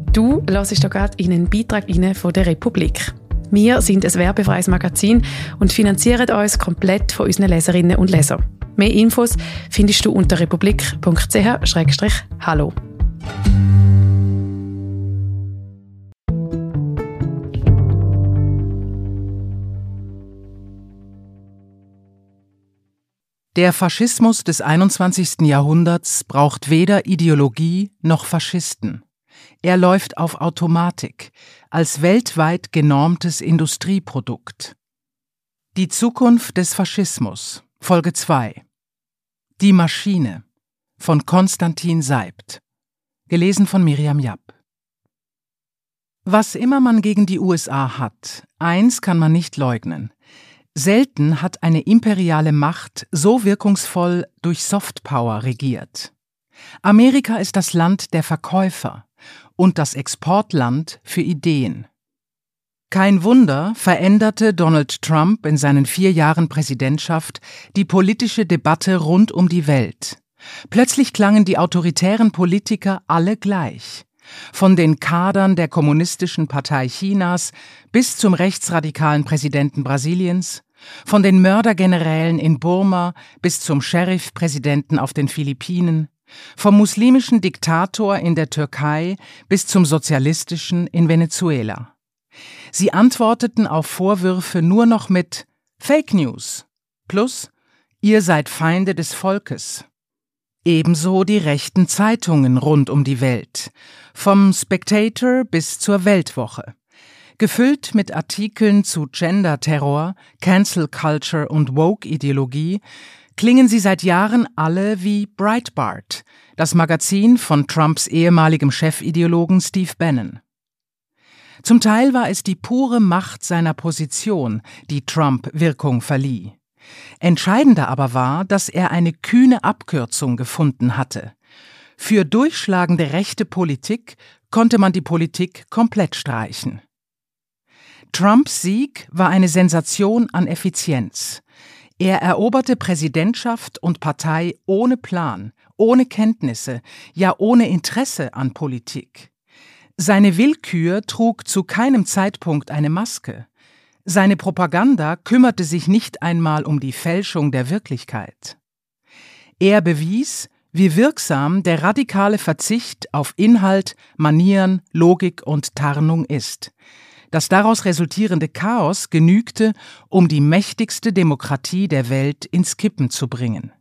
Du hörst hier gerade in einen Beitrag von der Republik. Wir sind ein werbefreies Magazin und finanzieren uns komplett von unseren Leserinnen und Lesern. Mehr Infos findest du unter republik.ch/hallo. Der Faschismus des 21. Jahrhunderts braucht weder Ideologie noch Faschisten. Er läuft auf Automatik, als weltweit genormtes Industrieprodukt. Die Zukunft des Faschismus, Folge 2. Die Maschine von Konstantin Seibt. Gelesen von Miriam Japp. Was immer man gegen die USA hat, eins kann man nicht leugnen. Selten hat eine imperiale Macht so wirkungsvoll durch Softpower regiert. Amerika ist das Land der Verkäufer und das Exportland für Ideen. Kein Wunder, veränderte Donald Trump in seinen 4 Jahren Präsidentschaft die politische Debatte rund um die Welt. Plötzlich klangen die autoritären Politiker alle gleich. Von den Kadern der Kommunistischen Partei Chinas bis zum rechtsradikalen Präsidenten Brasiliens, von den Mördergenerälen in Burma bis zum Sheriff-Präsidenten auf den Philippinen, vom muslimischen Diktator in der Türkei bis zum sozialistischen in Venezuela. Sie antworteten auf Vorwürfe nur noch mit Fake News plus ihr seid Feinde des Volkes. Ebenso die rechten Zeitungen rund um die Welt, vom Spectator bis zur Weltwoche. Gefüllt mit Artikeln zu Gender-Terror, Cancel Culture und Woke-Ideologie klingen sie seit Jahren alle wie Breitbart, das Magazin von Trumps ehemaligem Chefideologen Steve Bannon. Zum Teil war es die pure Macht seiner Position, die Trump Wirkung verlieh. Entscheidender aber war, dass er eine kühne Abkürzung gefunden hatte. Für durchschlagende rechte Politik konnte man die Politik komplett streichen. Trumps Sieg war eine Sensation an Effizienz. Er eroberte Präsidentschaft und Partei ohne Plan, ohne Kenntnisse, ja ohne Interesse an Politik. Seine Willkür trug zu keinem Zeitpunkt eine Maske. Seine Propaganda kümmerte sich nicht einmal um die Fälschung der Wirklichkeit. Er bewies, wie wirksam der radikale Verzicht auf Inhalt, Manieren, Logik und Tarnung ist. Das daraus resultierende Chaos genügte, um die mächtigste Demokratie der Welt ins Kippen zu bringen.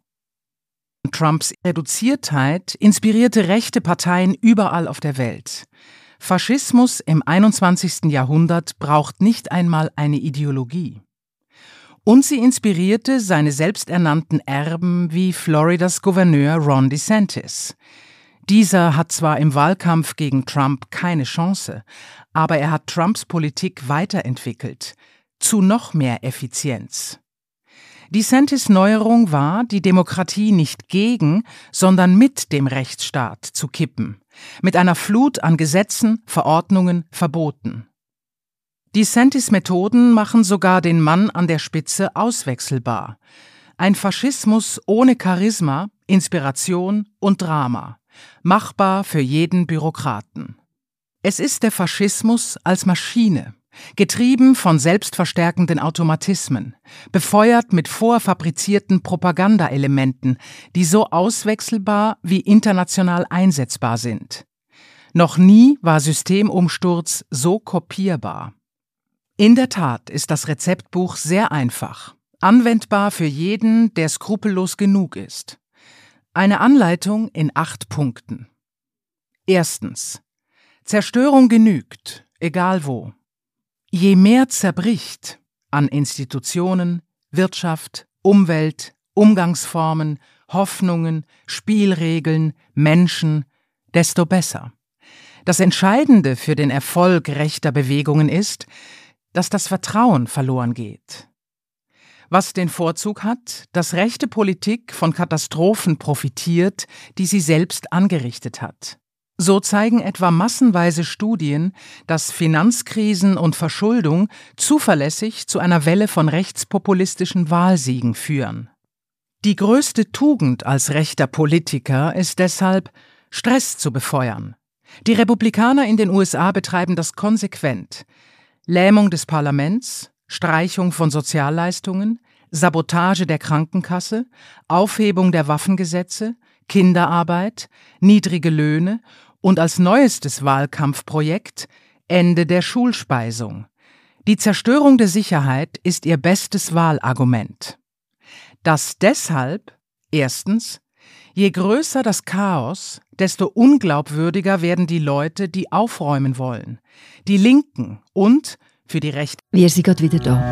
Trumps Reduziertheit inspirierte rechte Parteien überall auf der Welt. Faschismus im 21. Jahrhundert braucht nicht einmal eine Ideologie. Und sie inspirierte seine selbsternannten Erben wie Floridas Gouverneur Ron DeSantis. Dieser hat zwar im Wahlkampf gegen Trump keine Chance, aber er hat Trumps Politik weiterentwickelt, zu noch mehr Effizienz. DeSantis' Neuerung war, die Demokratie nicht gegen, sondern mit dem Rechtsstaat zu kippen, mit einer Flut an Gesetzen, Verordnungen, Verboten. DeSantis' Methoden machen sogar den Mann an der Spitze auswechselbar. Ein Faschismus ohne Charisma, Inspiration und Drama, machbar für jeden Bürokraten. Es ist der Faschismus als Maschine, getrieben von selbstverstärkenden Automatismen, befeuert mit vorfabrizierten Propagandaelementen, die so auswechselbar wie international einsetzbar sind. Noch nie war Systemumsturz so kopierbar. In der Tat ist das Rezeptbuch sehr einfach, anwendbar für jeden, der skrupellos genug ist. Eine Anleitung in 8 Punkten. Erstens. Zerstörung genügt, egal wo. Je mehr zerbricht an Institutionen, Wirtschaft, Umwelt, Umgangsformen, Hoffnungen, Spielregeln, Menschen, desto besser. Das Entscheidende für den Erfolg rechter Bewegungen ist, dass das Vertrauen verloren geht. Was den Vorzug hat, dass rechte Politik von Katastrophen profitiert, die sie selbst angerichtet hat. So zeigen etwa massenweise Studien, dass Finanzkrisen und Verschuldung zuverlässig zu einer Welle von rechtspopulistischen Wahlsiegen führen. Die größte Tugend als rechter Politiker ist deshalb, Stress zu befeuern. Die Republikaner in den USA betreiben das konsequent. Lähmung des Parlaments, Streichung von Sozialleistungen, Sabotage der Krankenkasse, Aufhebung der Waffengesetze, Kinderarbeit, niedrige Löhne und als neuestes Wahlkampfprojekt Ende der Schulspeisung. Die Zerstörung der Sicherheit ist ihr bestes Wahlargument. Das deshalb, erstens, je größer das Chaos, desto unglaubwürdiger werden die Leute, die aufräumen wollen. Die Linken und, für die Rechte... Wir sind gerade wieder da.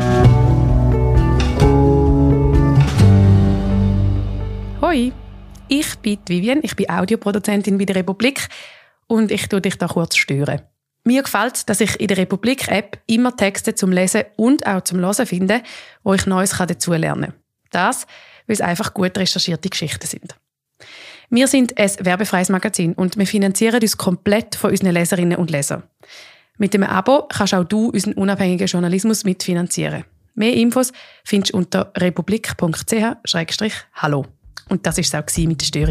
Hoi, ich bin Vivian, ich bin Audioproduzentin bei der Republik und ich tue dich da kurz stören. Mir gefällt es, dass ich in der Republik-App immer Texte zum Lesen und auch zum Hören finde, wo ich Neues dazulernen kann. Das, weil es einfach gut recherchierte Geschichten sind. Wir sind ein werbefreies Magazin und wir finanzieren uns komplett von unseren Leserinnen und Lesern. Mit dem Abo kannst auch du unseren unabhängigen Journalismus mitfinanzieren. Mehr Infos findest du unter republik.ch/hallo. Und das war es auch mit der Störung.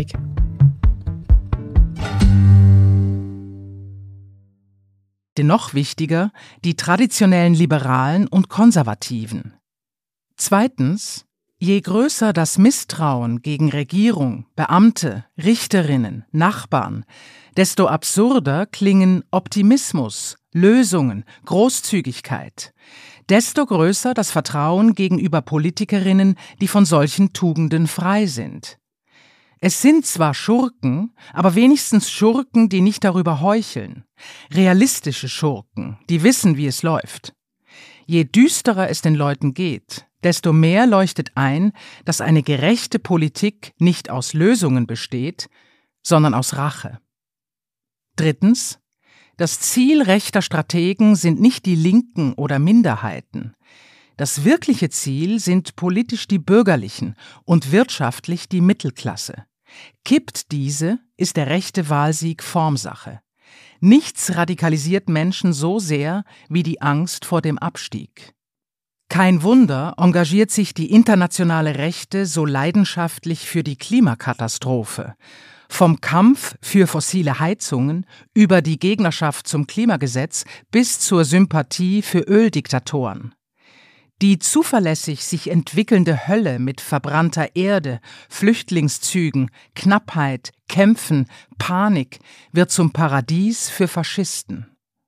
Noch wichtiger, die traditionellen Liberalen und Konservativen. Zweitens, je größer das Misstrauen gegen Regierung, Beamte, Richterinnen, Nachbarn, desto absurder klingen Optimismus, Lösungen, Großzügigkeit. Desto größer das Vertrauen gegenüber Politikerinnen, die von solchen Tugenden frei sind. Es sind zwar Schurken, aber wenigstens Schurken, die nicht darüber heucheln. Realistische Schurken, die wissen, wie es läuft. Je düsterer es den Leuten geht, desto mehr leuchtet ein, dass eine gerechte Politik nicht aus Lösungen besteht, sondern aus Rache. Drittens, das Ziel rechter Strategen sind nicht die Linken oder Minderheiten. Das wirkliche Ziel sind politisch die Bürgerlichen und wirtschaftlich die Mittelklasse. Kippt diese, ist der rechte Wahlsieg Formsache. Nichts radikalisiert Menschen so sehr wie die Angst vor dem Abstieg. Kein Wunder engagiert sich die internationale Rechte so leidenschaftlich für die Klimakatastrophe. Vom Kampf für fossile Heizungen über die Gegnerschaft zum Klimagesetz bis zur Sympathie für Öldiktatoren. Die zuverlässig sich entwickelnde Hölle mit verbrannter Erde, Flüchtlingszügen, Knappheit, Kämpfen, Panik wird zum Paradies für Faschisten.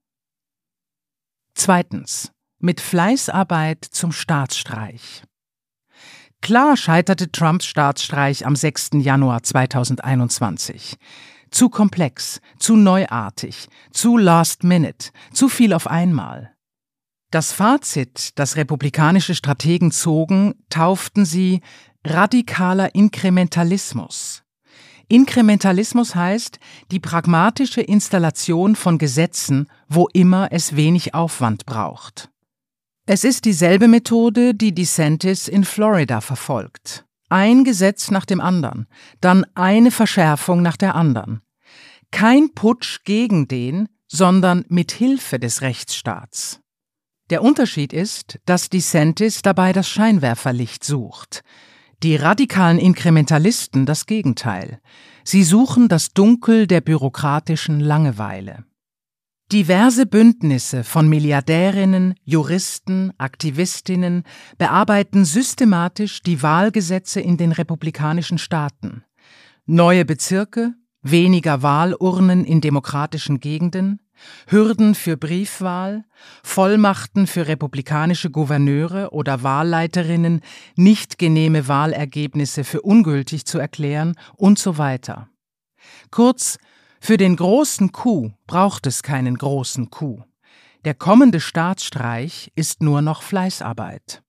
Zweitens, mit Fleißarbeit zum Staatsstreich. Klar scheiterte Trumps Staatsstreich am 6. Januar 2021. Zu komplex, zu neuartig, zu last minute, zu viel auf einmal. Das Fazit, das republikanische Strategen zogen, tauften sie radikaler Inkrementalismus. Inkrementalismus heißt die pragmatische Installation von Gesetzen, wo immer es wenig Aufwand braucht. Es ist dieselbe Methode, die DeSantis in Florida verfolgt. Ein Gesetz nach dem anderen, dann eine Verschärfung nach der anderen. Kein Putsch gegen den, sondern mit Hilfe des Rechtsstaats. Der Unterschied ist, dass DeSantis dabei das Scheinwerferlicht sucht. Die radikalen Inkrementalisten das Gegenteil. Sie suchen das Dunkel der bürokratischen Langeweile. Diverse Bündnisse von Milliardärinnen, Juristen, Aktivistinnen bearbeiten systematisch die Wahlgesetze in den republikanischen Staaten. Neue Bezirke, weniger Wahlurnen in demokratischen Gegenden, Hürden für Briefwahl, Vollmachten für republikanische Gouverneure oder Wahlleiterinnen, nicht genehme Wahlergebnisse für ungültig zu erklären und so weiter. Kurz, für den großen Coup braucht es keinen großen Coup. Der kommende Staatsstreich ist nur noch Fleißarbeit.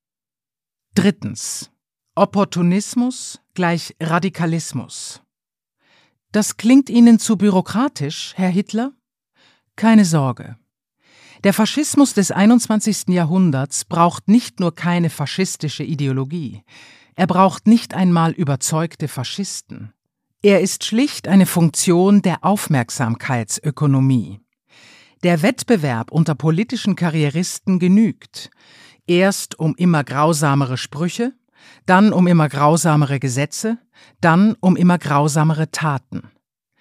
Drittens. Opportunismus gleich Radikalismus. Das klingt Ihnen zu bürokratisch, Herr Hitler? Keine Sorge. Der Faschismus des 21. Jahrhunderts braucht nicht nur keine faschistische Ideologie, er braucht nicht einmal überzeugte Faschisten. Er ist schlicht eine Funktion der Aufmerksamkeitsökonomie. Der Wettbewerb unter politischen Karrieristen genügt, erst um immer grausamere Sprüche, dann um immer grausamere Gesetze, dann um immer grausamere Taten.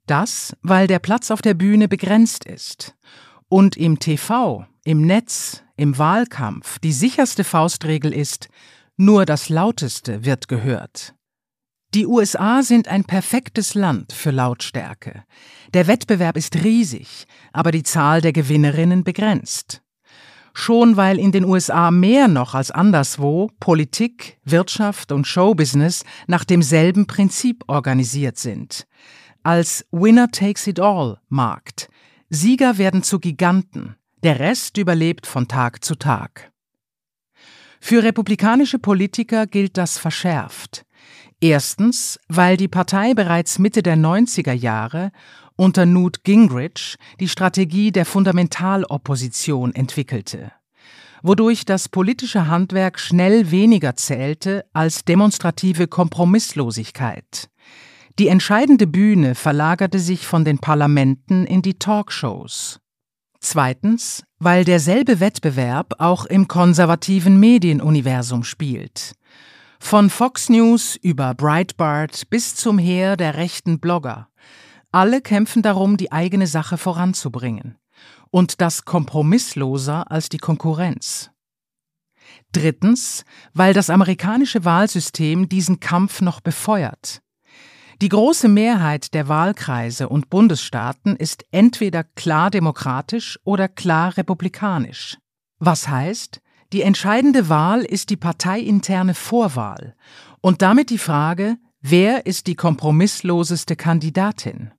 Das, weil der Platz auf der Bühne begrenzt ist und im TV, im Netz, im Wahlkampf die sicherste Faustregel ist, nur das Lauteste wird gehört. Die USA sind ein perfektes Land für Lautstärke. Der Wettbewerb ist riesig, aber die Zahl der Gewinnerinnen begrenzt. Schon weil in den USA mehr noch als anderswo Politik, Wirtschaft und Showbusiness nach demselben Prinzip organisiert sind. Als Winner-takes-it-all-Markt. Sieger werden zu Giganten, der Rest überlebt von Tag zu Tag. Für republikanische Politiker gilt das verschärft. Erstens, weil die Partei bereits Mitte der 90er Jahre unter Newt Gingrich die Strategie der Fundamentalopposition entwickelte, wodurch das politische Handwerk schnell weniger zählte als demonstrative Kompromisslosigkeit. Die entscheidende Bühne verlagerte sich von den Parlamenten in die Talkshows. Zweitens, weil derselbe Wettbewerb auch im konservativen Medienuniversum spielt. Von Fox News über Breitbart bis zum Heer der rechten Blogger. Alle kämpfen darum, die eigene Sache voranzubringen. Und das kompromissloser als die Konkurrenz. Drittens, weil das amerikanische Wahlsystem diesen Kampf noch befeuert. Die große Mehrheit der Wahlkreise und Bundesstaaten ist entweder klar demokratisch oder klar republikanisch. Was heißt, die entscheidende Wahl ist die parteiinterne Vorwahl und damit die Frage, wer ist die kompromissloseste Kandidatin?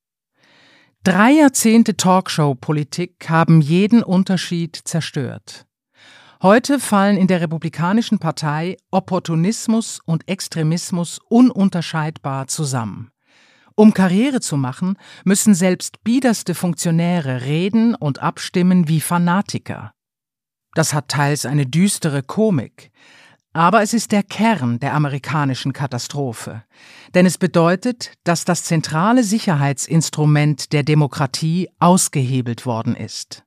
3 Jahrzehnte Talkshow-Politik haben jeden Unterschied zerstört. Heute fallen in der Republikanischen Partei Opportunismus und Extremismus ununterscheidbar zusammen. Um Karriere zu machen, müssen selbst biederste Funktionäre reden und abstimmen wie Fanatiker. Das hat teils eine düstere Komik, aber es ist der Kern der amerikanischen Katastrophe, denn es bedeutet, dass das zentrale Sicherheitsinstrument der Demokratie ausgehebelt worden ist.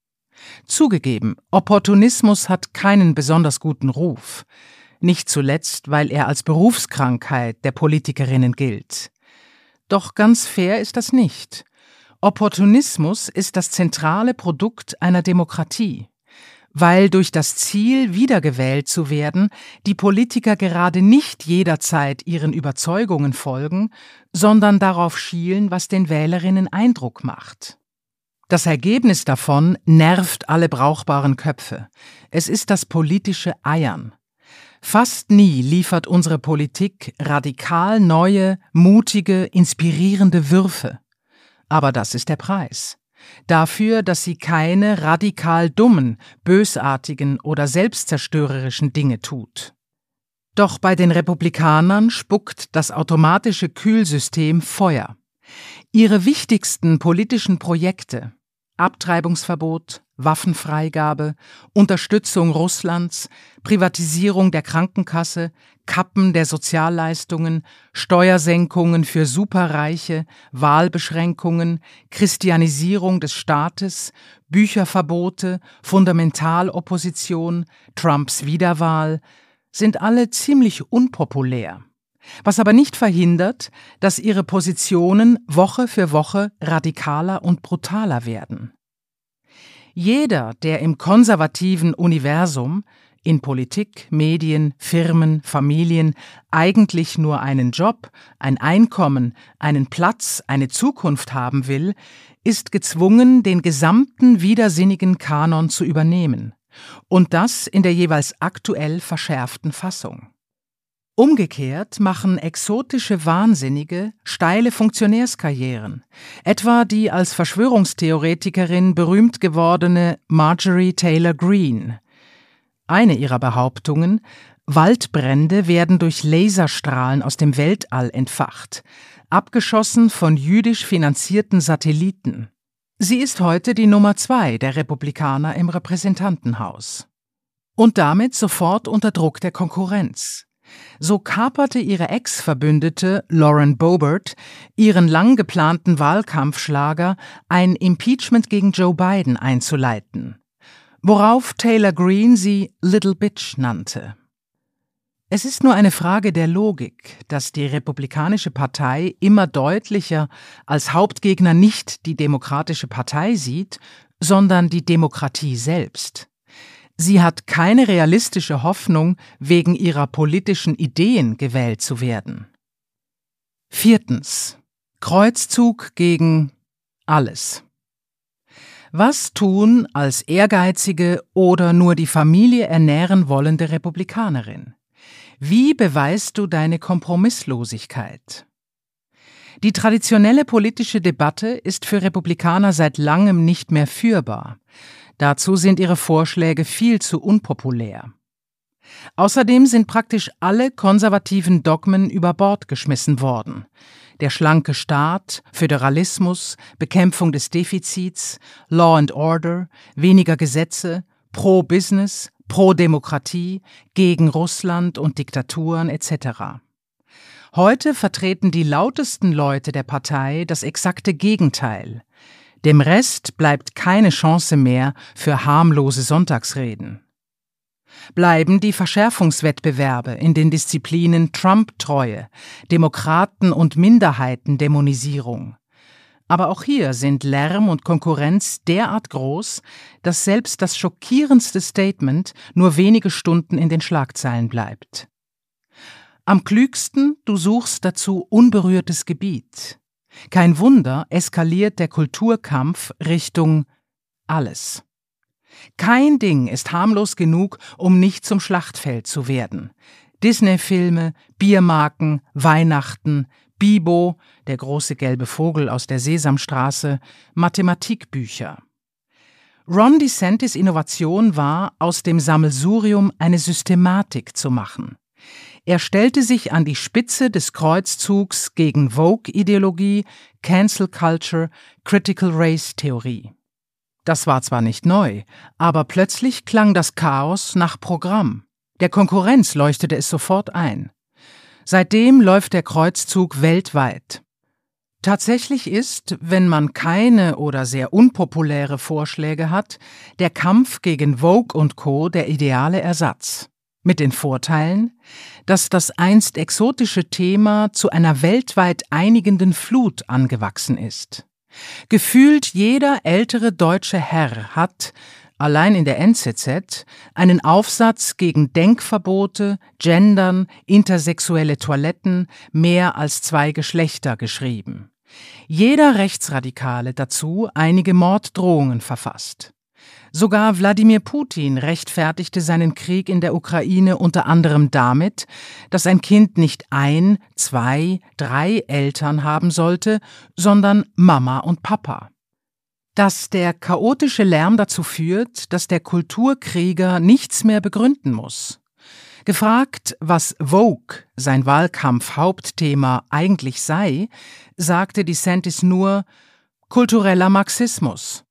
Zugegeben, Opportunismus hat keinen besonders guten Ruf, nicht zuletzt, weil er als Berufskrankheit der Politikerinnen gilt. Doch ganz fair ist das nicht. Opportunismus ist das zentrale Produkt einer Demokratie, weil durch das Ziel, wiedergewählt zu werden, die Politiker gerade nicht jederzeit ihren Überzeugungen folgen, sondern darauf schielen, was den Wählerinnen Eindruck macht. Das Ergebnis davon nervt alle brauchbaren Köpfe. Es ist das politische Eiern. Fast nie liefert unsere Politik radikal neue, mutige, inspirierende Würfe. Aber das ist der Preis. Dafür, dass sie keine radikal dummen, bösartigen oder selbstzerstörerischen Dinge tut. Doch bei den Republikanern spuckt das automatische Kühlsystem Feuer. Ihre wichtigsten politischen Projekte – Abtreibungsverbot, Waffenfreigabe, Unterstützung Russlands, Privatisierung der Krankenkasse, Kappen der Sozialleistungen, Steuersenkungen für Superreiche, Wahlbeschränkungen, Christianisierung des Staates, Bücherverbote, Fundamentalopposition, Trumps Wiederwahl – sind alle ziemlich unpopulär. Was aber nicht verhindert, dass ihre Positionen Woche für Woche radikaler und brutaler werden. Jeder, der im konservativen Universum, in Politik, Medien, Firmen, Familien, eigentlich nur einen Job, ein Einkommen, einen Platz, eine Zukunft haben will, ist gezwungen, den gesamten widersinnigen Kanon zu übernehmen. Und das in der jeweils aktuell verschärften Fassung. Umgekehrt machen exotische Wahnsinnige steile Funktionärskarrieren, etwa die als Verschwörungstheoretikerin berühmt gewordene Marjorie Taylor Greene. Eine ihrer Behauptungen: Waldbrände werden durch Laserstrahlen aus dem Weltall entfacht, abgeschossen von jüdisch finanzierten Satelliten. Sie ist heute die Nummer 2 der Republikaner im Repräsentantenhaus. Und damit sofort unter Druck der Konkurrenz. So kaperte ihre Ex-Verbündete Lauren Boebert ihren lang geplanten Wahlkampfschlager, ein Impeachment gegen Joe Biden einzuleiten, worauf Taylor Greene sie Little Bitch nannte. Es ist nur eine Frage der Logik, dass die Republikanische Partei immer deutlicher als Hauptgegner nicht die Demokratische Partei sieht, sondern die Demokratie selbst. Sie hat keine realistische Hoffnung, wegen ihrer politischen Ideen gewählt zu werden. 4. Kreuzzug gegen alles. Was tun als ehrgeizige oder nur die Familie ernähren wollende Republikanerin? Wie beweist du deine Kompromisslosigkeit? Die traditionelle politische Debatte ist für Republikaner seit langem nicht mehr führbar. Dazu sind ihre Vorschläge viel zu unpopulär. Außerdem sind praktisch alle konservativen Dogmen über Bord geschmissen worden. Der schlanke Staat, Föderalismus, Bekämpfung des Defizits, Law and Order, weniger Gesetze, Pro-Business, Pro-Demokratie, gegen Russland und Diktaturen etc. Heute vertreten die lautesten Leute der Partei das exakte Gegenteil. Dem Rest bleibt keine Chance mehr für harmlose Sonntagsreden. Bleiben die Verschärfungswettbewerbe in den Disziplinen Trump-Treue, Demokraten- und Minderheitendämonisierung. Aber auch hier sind Lärm und Konkurrenz derart groß, dass selbst das schockierendste Statement nur wenige Stunden in den Schlagzeilen bleibt. Am klügsten, du suchst dazu unberührtes Gebiet. Kein Wunder, eskaliert der Kulturkampf Richtung alles. Kein Ding ist harmlos genug, um nicht zum Schlachtfeld zu werden. Disney-Filme, Biermarken, Weihnachten, Bibo, der große gelbe Vogel aus der Sesamstraße, Mathematikbücher. Ron DeSantis' Innovation war, aus dem Sammelsurium eine Systematik zu machen. Er stellte sich an die Spitze des Kreuzzugs gegen Vogue-Ideologie, Cancel Culture, Critical Race-Theorie. Das war zwar nicht neu, aber plötzlich klang das Chaos nach Programm. Der Konkurrenz leuchtete es sofort ein. Seitdem läuft der Kreuzzug weltweit. Tatsächlich ist, wenn man keine oder sehr unpopuläre Vorschläge hat, der Kampf gegen Vogue und Co. der ideale Ersatz. Mit den Vorteilen, dass das einst exotische Thema zu einer weltweit einigenden Flut angewachsen ist. Gefühlt jeder ältere deutsche Herr hat, allein in der NZZ, einen Aufsatz gegen Denkverbote, Gendern, intersexuelle Toiletten, mehr als 2 Geschlechter geschrieben. Jeder Rechtsradikale dazu einige Morddrohungen verfasst. Sogar Wladimir Putin rechtfertigte seinen Krieg in der Ukraine unter anderem damit, dass ein Kind nicht 1, 2, 3 Eltern haben sollte, sondern Mama und Papa. Dass der chaotische Lärm dazu führt, dass der Kulturkrieger nichts mehr begründen muss. Gefragt, was Vogue, sein Wahlkampf-Hauptthema, eigentlich sei, sagte DeSantis nur kultureller Marxismus.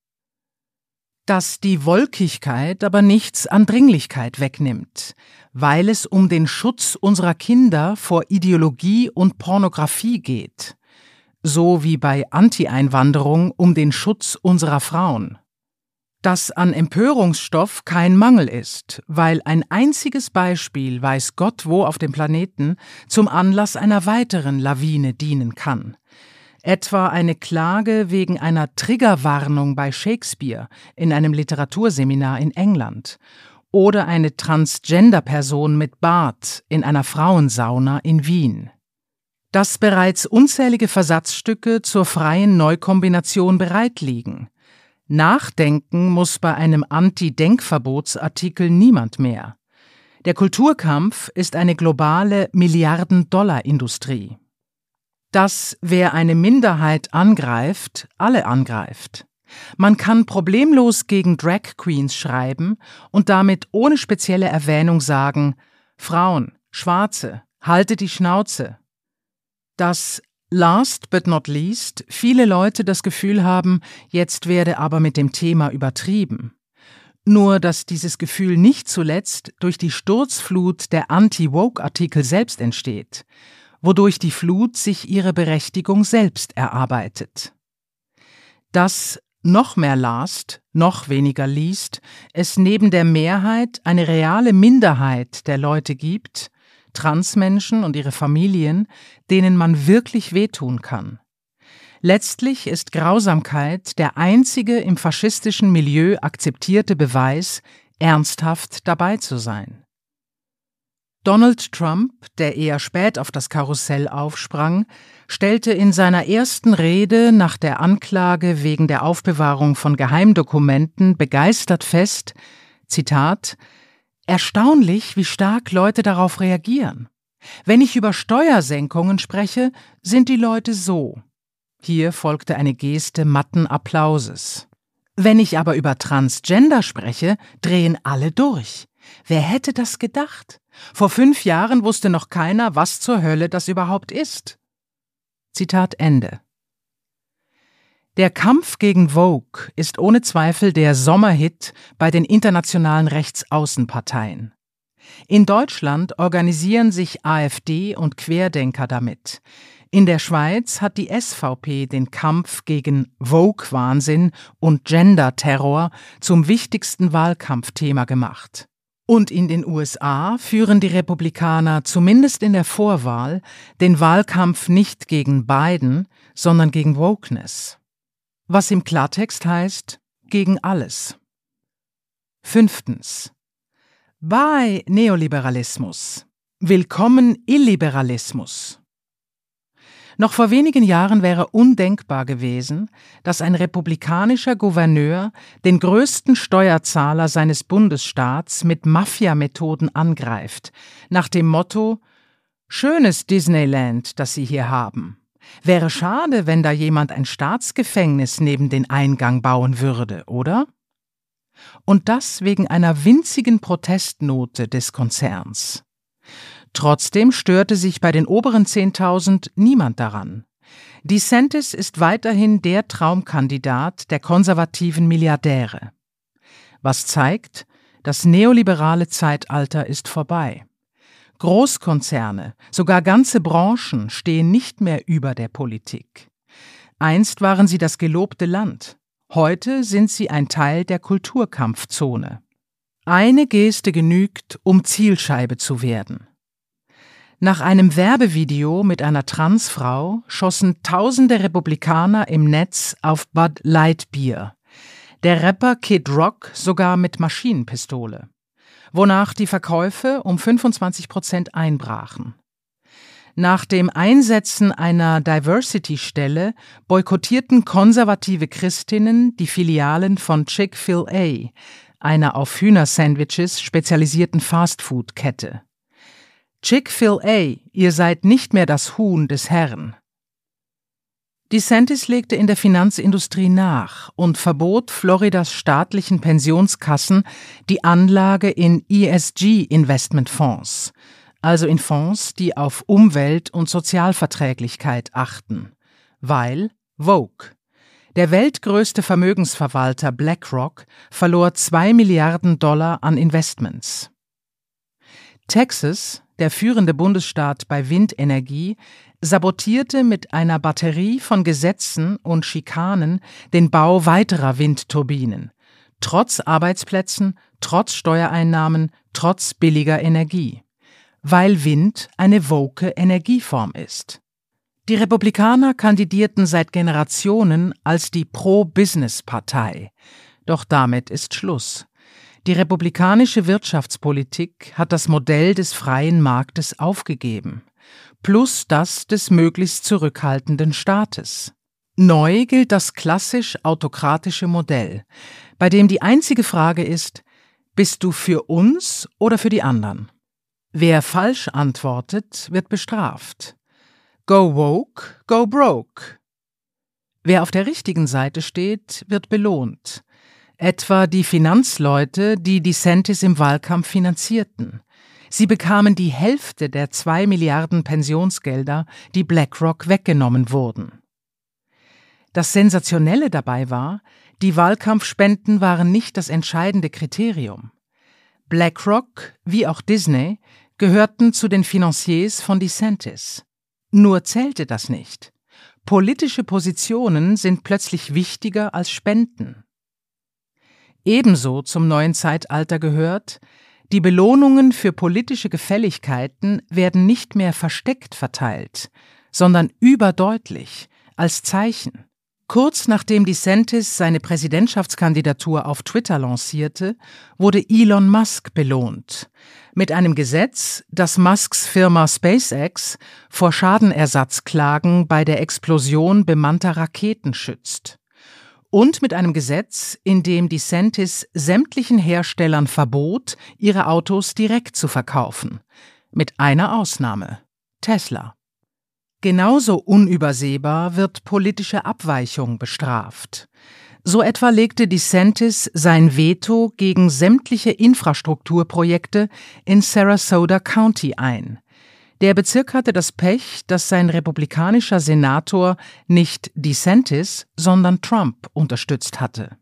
Dass die Wolkigkeit aber nichts an Dringlichkeit wegnimmt, weil es um den Schutz unserer Kinder vor Ideologie und Pornografie geht, so wie bei Anti-Einwanderung um den Schutz unserer Frauen. Dass an Empörungsstoff kein Mangel ist, weil ein einziges Beispiel, weiß Gott wo auf dem Planeten, zum Anlass einer weiteren Lawine dienen kann. Etwa eine Klage wegen einer Triggerwarnung bei Shakespeare in einem Literaturseminar in England oder eine Transgender-Person mit Bart in einer Frauensauna in Wien. Dass bereits unzählige Versatzstücke zur freien Neukombination bereit liegen. Nachdenken muss bei einem Anti-Denkverbotsartikel niemand mehr. Der Kulturkampf ist eine globale Milliarden-Dollar-Industrie. Dass wer eine Minderheit angreift, alle angreift. Man kann problemlos gegen Drag Queens schreiben und damit ohne spezielle Erwähnung sagen: Frauen, Schwarze, haltet die Schnauze. Dass, last but not least, viele Leute das Gefühl haben, jetzt werde aber mit dem Thema übertrieben. Nur, dass dieses Gefühl nicht zuletzt durch die Sturzflut der Anti-Woke-Artikel selbst entsteht, wodurch die Flut sich ihre Berechtigung selbst erarbeitet. Dass noch mehr last, noch weniger liest, es neben der Mehrheit eine reale Minderheit der Leute gibt, Transmenschen und ihre Familien, denen man wirklich wehtun kann. Letztlich ist Grausamkeit der einzige im faschistischen Milieu akzeptierte Beweis, ernsthaft dabei zu sein. Donald Trump, der eher spät auf das Karussell aufsprang, stellte in seiner ersten Rede nach der Anklage wegen der Aufbewahrung von Geheimdokumenten begeistert fest, Zitat, »Erstaunlich, wie stark Leute darauf reagieren. Wenn ich über Steuersenkungen spreche, sind die Leute so.« Hier folgte eine Geste matten Applauses. »Wenn ich aber über Transgender spreche, drehen alle durch. Wer hätte das gedacht? Vor 5 Jahren wusste noch keiner, was zur Hölle das überhaupt ist.« Zitat Ende. Der Kampf gegen Vogue ist ohne Zweifel der Sommerhit bei den internationalen Rechtsaußenparteien. In Deutschland organisieren sich AfD und Querdenker damit. In der Schweiz hat die SVP den Kampf gegen Vogue-Wahnsinn und Gender-Terror zum wichtigsten Wahlkampfthema gemacht. Und in den USA führen die Republikaner zumindest in der Vorwahl den Wahlkampf nicht gegen Biden, sondern gegen Wokeness. Was im Klartext heißt, gegen alles. 5. Bye Neoliberalismus. Willkommen Illiberalismus. Noch vor wenigen Jahren wäre undenkbar gewesen, dass ein republikanischer Gouverneur den größten Steuerzahler seines Bundesstaats mit Mafia-Methoden angreift, nach dem Motto: »Schönes Disneyland, das Sie hier haben. Wäre schade, wenn da jemand ein Staatsgefängnis neben den Eingang bauen würde, oder?« Und das wegen einer winzigen Protestnote des Konzerns. Trotzdem störte sich bei den oberen 10.000 niemand daran. DeSantis ist weiterhin der Traumkandidat der konservativen Milliardäre. Was zeigt, das neoliberale Zeitalter ist vorbei. Großkonzerne, sogar ganze Branchen stehen nicht mehr über der Politik. Einst waren sie das gelobte Land. Heute sind sie ein Teil der Kulturkampfzone. Eine Geste genügt, um Zielscheibe zu werden. Nach einem Werbevideo mit einer Transfrau schossen tausende Republikaner im Netz auf Bud Light Bier. Der Rapper Kid Rock sogar mit Maschinenpistole. Wonach die Verkäufe um 25% einbrachen. Nach dem Einsetzen einer Diversity-Stelle boykottierten konservative Christinnen die Filialen von Chick-fil-A, einer auf Hühnersandwiches spezialisierten Fastfood-Kette. Chick-fil-A, ihr seid nicht mehr das Huhn des Herrn. DeSantis legte in der Finanzindustrie nach und verbot Floridas staatlichen Pensionskassen die Anlage in ESG-Investmentfonds, also in Fonds, die auf Umwelt- und Sozialverträglichkeit achten, weil Vogue. Der weltgrößte Vermögensverwalter BlackRock verlor $2 Milliarden an Investments. Texas, der führende Bundesstaat bei Windenergie, sabotierte mit einer Batterie von Gesetzen und Schikanen den Bau weiterer Windturbinen, trotz Arbeitsplätzen, trotz Steuereinnahmen, trotz billiger Energie, weil Wind eine woke Energieform ist. Die Republikaner kandidierten seit Generationen als die Pro-Business-Partei, doch damit ist Schluss. Die republikanische Wirtschaftspolitik hat das Modell des freien Marktes aufgegeben, plus das des möglichst zurückhaltenden Staates. Neu gilt das klassisch autokratische Modell, bei dem die einzige Frage ist: Bist du für uns oder für die anderen? Wer falsch antwortet, wird bestraft. Go woke, go broke. Wer auf der richtigen Seite steht, wird belohnt. Etwa die Finanzleute, die DeSantis im Wahlkampf finanzierten. Sie bekamen die Hälfte der 2 Milliarden Pensionsgelder, die BlackRock weggenommen wurden. Das Sensationelle dabei war, die Wahlkampfspenden waren nicht das entscheidende Kriterium. BlackRock, wie auch Disney, gehörten zu den Financiers von DeSantis. Nur zählte das nicht. Politische Positionen sind plötzlich wichtiger als Spenden. Ebenso zum neuen Zeitalter gehört: Die Belohnungen für politische Gefälligkeiten werden nicht mehr versteckt verteilt, sondern überdeutlich, als Zeichen. Kurz nachdem DeSantis seine Präsidentschaftskandidatur auf Twitter lancierte, wurde Elon Musk belohnt. Mit einem Gesetz, das Musks Firma SpaceX vor Schadenersatzklagen bei der Explosion bemannter Raketen schützt. Und mit einem Gesetz, in dem DeSantis sämtlichen Herstellern verbot, ihre Autos direkt zu verkaufen. Mit einer Ausnahme: Tesla. Genauso unübersehbar wird politische Abweichung bestraft. So etwa legte DeSantis sein Veto gegen sämtliche Infrastrukturprojekte in Sarasota County ein. Der Bezirk hatte das Pech, dass sein republikanischer Senator nicht DeSantis, sondern Trump unterstützt hatte.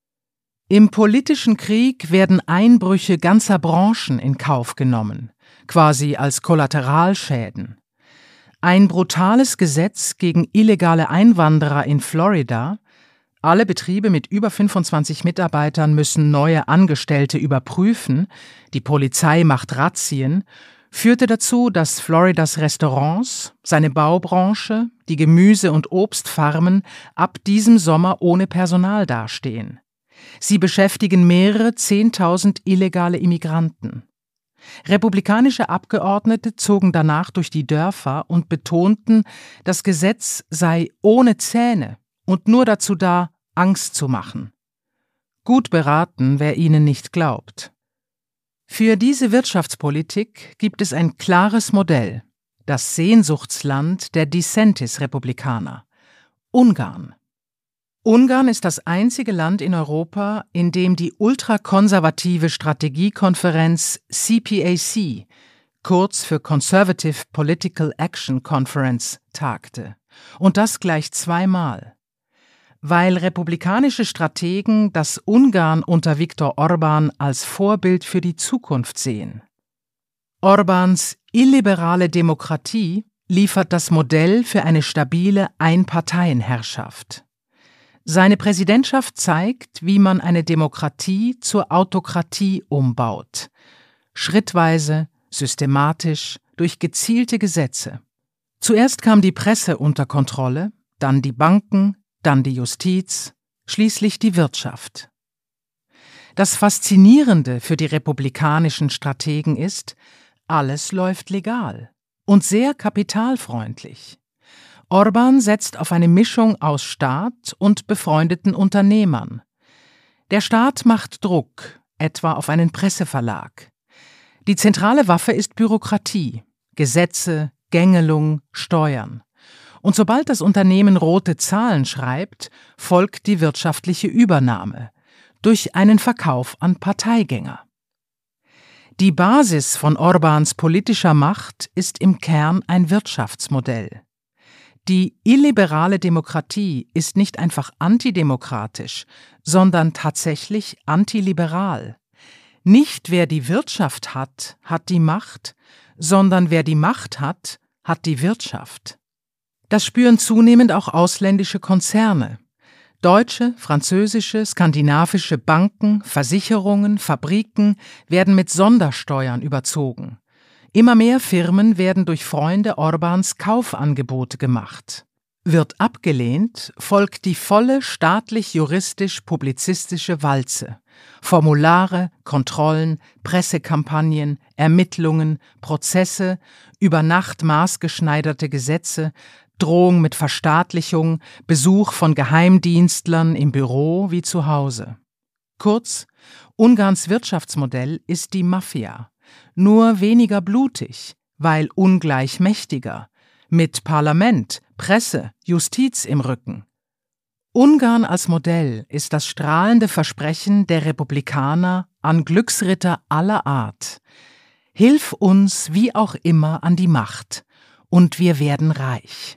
Im politischen Krieg werden Einbrüche ganzer Branchen in Kauf genommen, quasi als Kollateralschäden. Ein brutales Gesetz gegen illegale Einwanderer in Florida – alle Betriebe mit über 25 Mitarbeitern müssen neue Angestellte überprüfen, die Polizei macht Razzien – führte dazu, dass Floridas Restaurants, seine Baubranche, die Gemüse- und Obstfarmen ab diesem Sommer ohne Personal dastehen. Sie beschäftigen mehrere 10.000 illegale Immigranten. Republikanische Abgeordnete zogen danach durch die Dörfer und betonten, das Gesetz sei ohne Zähne und nur dazu da, Angst zu machen. Gut beraten, wer ihnen nicht glaubt. Für diese Wirtschaftspolitik gibt es ein klares Modell, das Sehnsuchtsland der DeSantis-Republikaner: Ungarn. Ungarn ist das einzige Land in Europa, in dem die ultrakonservative Strategiekonferenz CPAC, kurz für Conservative Political Action Conference, tagte. Und das gleich zweimal. Weil republikanische Strategen das Ungarn unter Viktor Orbán als Vorbild für die Zukunft sehen. Orbáns illiberale Demokratie liefert das Modell für eine stabile Einparteienherrschaft. Seine Präsidentschaft zeigt, wie man eine Demokratie zur Autokratie umbaut. Schrittweise, systematisch, durch gezielte Gesetze. Zuerst kam die Presse unter Kontrolle, dann die Banken, dann die Justiz, schließlich die Wirtschaft. Das Faszinierende für die republikanischen Strategen ist, alles läuft legal und sehr kapitalfreundlich. Orbán setzt auf eine Mischung aus Staat und befreundeten Unternehmern. Der Staat macht Druck, etwa auf einen Presseverlag. Die zentrale Waffe ist Bürokratie, Gesetze, Gängelung, Steuern. Und sobald das Unternehmen rote Zahlen schreibt, folgt die wirtschaftliche Übernahme durch einen Verkauf an Parteigänger. Die Basis von Orbáns politischer Macht ist im Kern ein Wirtschaftsmodell. Die illiberale Demokratie ist nicht einfach antidemokratisch, sondern tatsächlich antiliberal. Nicht wer die Wirtschaft hat, hat die Macht, sondern wer die Macht hat, hat die Wirtschaft. Das spüren zunehmend auch ausländische Konzerne. Deutsche, französische, skandinavische Banken, Versicherungen, Fabriken werden mit Sondersteuern überzogen. Immer mehr Firmen werden durch Freunde Orbáns Kaufangebote gemacht. Wird abgelehnt, folgt die volle staatlich-juristisch-publizistische Walze. Formulare, Kontrollen, Pressekampagnen, Ermittlungen, Prozesse, über Nacht maßgeschneiderte Gesetze, Drohung mit Verstaatlichung, Besuch von Geheimdienstlern im Büro wie zu Hause. Kurz, Ungarns Wirtschaftsmodell ist die Mafia, nur weniger blutig, weil ungleich mächtiger, mit Parlament, Presse, Justiz im Rücken. Ungarn als Modell ist das strahlende Versprechen der Republikaner an Glücksritter aller Art. Hilf uns wie auch immer an die Macht, und wir werden reich.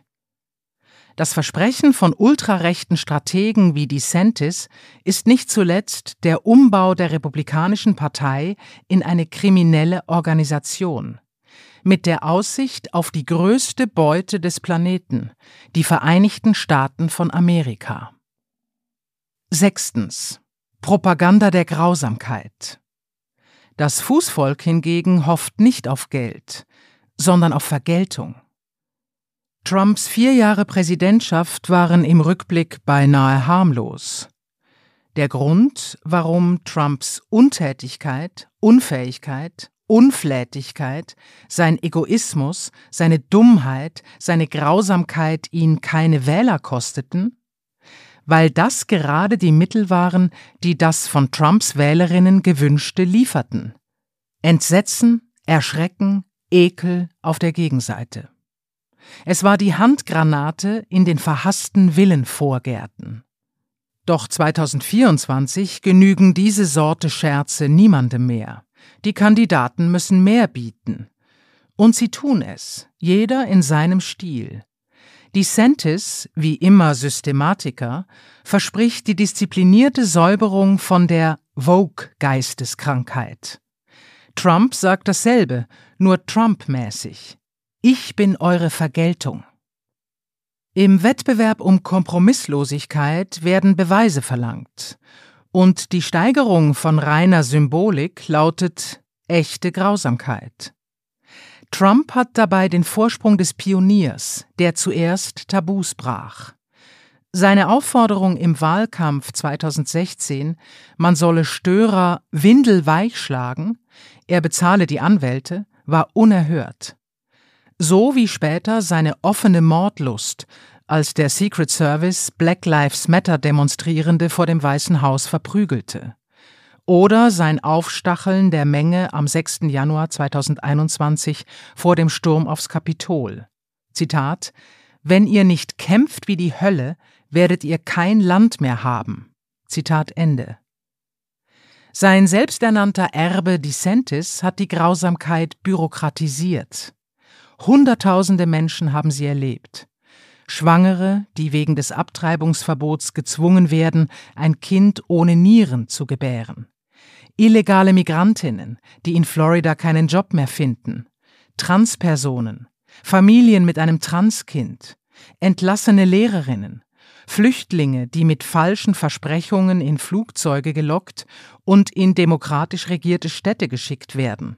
Das Versprechen von ultrarechten Strategen wie DeSantis ist nicht zuletzt der Umbau der Republikanischen Partei in eine kriminelle Organisation. Mit der Aussicht auf die größte Beute des Planeten, die Vereinigten Staaten von Amerika. 6. Propaganda der Grausamkeit. Das Fußvolk hingegen hofft nicht auf Geld, sondern auf Vergeltung. Trumps 4 Jahre Präsidentschaft waren im Rückblick beinahe harmlos. Der Grund, warum Trumps Untätigkeit, Unfähigkeit, Unflätigkeit, sein Egoismus, seine Dummheit, seine Grausamkeit ihn keine Wähler kosteten? Weil das gerade die Mittel waren, die das von Trumps Wählerinnen Gewünschte lieferten. Entsetzen, Erschrecken, Ekel auf der Gegenseite. Es war die Handgranate in den verhassten Villenvorgärten. Doch 2024 genügen diese Sorte Scherze niemandem mehr. Die Kandidaten müssen mehr bieten. Und sie tun es, jeder in seinem Stil. DeSantis, wie immer Systematiker, verspricht die disziplinierte Säuberung von der Woke-Geisteskrankheit. Trump sagt dasselbe, nur Trump-mäßig. Ich bin eure Vergeltung. Im Wettbewerb um Kompromisslosigkeit werden Beweise verlangt. Und die Steigerung von reiner Symbolik lautet echte Grausamkeit. Trump hat dabei den Vorsprung des Pioniers, der zuerst Tabus brach. Seine Aufforderung im Wahlkampf 2016, man solle Störer windelweich schlagen, er bezahle die Anwälte, war unerhört. So wie später seine offene Mordlust, als der Secret Service Black Lives Matter Demonstrierende vor dem Weißen Haus verprügelte. Oder sein Aufstacheln der Menge am 6. Januar 2021 vor dem Sturm aufs Kapitol. Zitat: »Wenn ihr nicht kämpft wie die Hölle, werdet ihr kein Land mehr haben.« Zitat Ende. Sein selbsternannter Erbe DeSantis hat die Grausamkeit bürokratisiert. Hunderttausende Menschen haben sie erlebt. Schwangere, die wegen des Abtreibungsverbots gezwungen werden, ein Kind ohne Nieren zu gebären. Illegale Migrantinnen, die in Florida keinen Job mehr finden. Transpersonen, Familien mit einem Transkind, entlassene Lehrerinnen, Flüchtlinge, die mit falschen Versprechungen in Flugzeuge gelockt und in demokratisch regierte Städte geschickt werden.